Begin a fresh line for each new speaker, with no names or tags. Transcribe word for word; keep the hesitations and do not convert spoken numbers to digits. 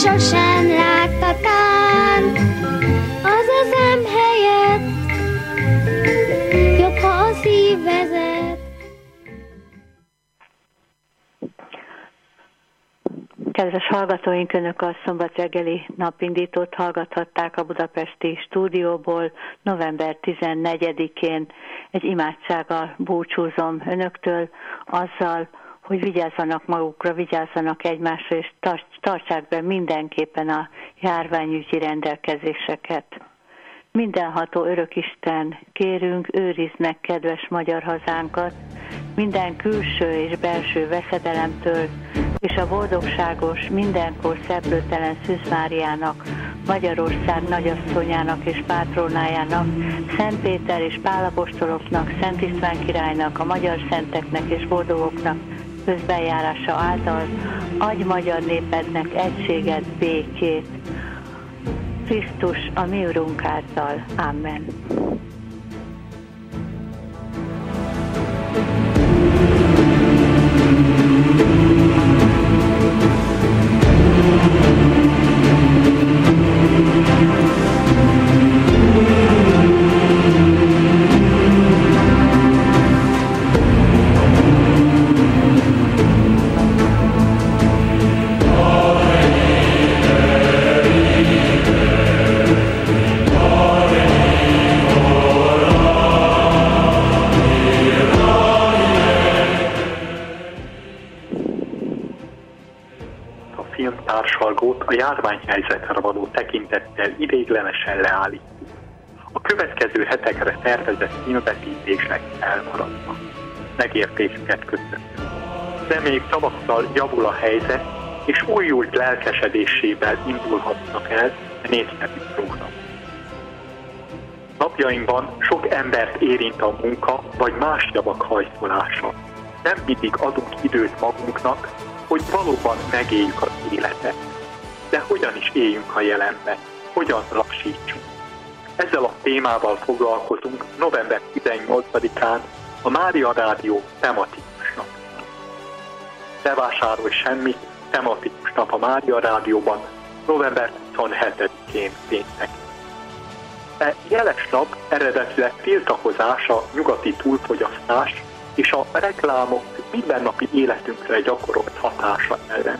sosem láttatán. Az a szem helyett jobb, ha a szív vezet.
Kedves hallgatóink, Önök a szombat reggeli napindítót hallgathatták a budapesti stúdióból. November tizennegyedikén egy imádsággal búcsúzom Önöktől azzal, hogy vigyázzanak magukra, vigyázzanak egymásra, és tartsák be mindenképpen a járványügyi rendelkezéseket. Mindenható Örökisten, kérünk, őrizd meg kedves magyar hazánkat, minden külső és belső veszedelemtől, és a boldogságos, mindenkor szeplőtelen Szűz Máriának, Magyarország nagyasszonyának és pátrónájának, Szent Péter és Pál apostoloknak, Szent István királynak, a magyar szenteknek és boldogoknak közbenjárása által adj magyar népednek egységet, békét. Krisztus a mi Urunk által. Amen.
A járványhelyzetre való tekintettel ideiglenesen leállítjuk. A következő hetekre tervezett filmvetítések elmaradnak. Megértésüket köszönjük. Reméljük tavasszal javul a helyzet, és újult lelkesedésével indulhatnak el a népszerű program. Napjainkban sok embert érint a munka vagy más javak hajszolása. Nem mindig adunk időt magunknak, hogy valóban megéljük az életet. De hogyan is éljünk a jelenben? Hogyan lassítsunk? Ezzel a témával foglalkozunk november tizennyolcadikán a Mária Rádió tematikus napján. Ne vásárolj semmit, tematikus nap a Mária Rádióban november huszonhetedikén péntek. E jeles nap eredetileg tiltakozás a nyugati túlfogyasztás és a reklámok mindennapi életünkre gyakorolt hatása ellen.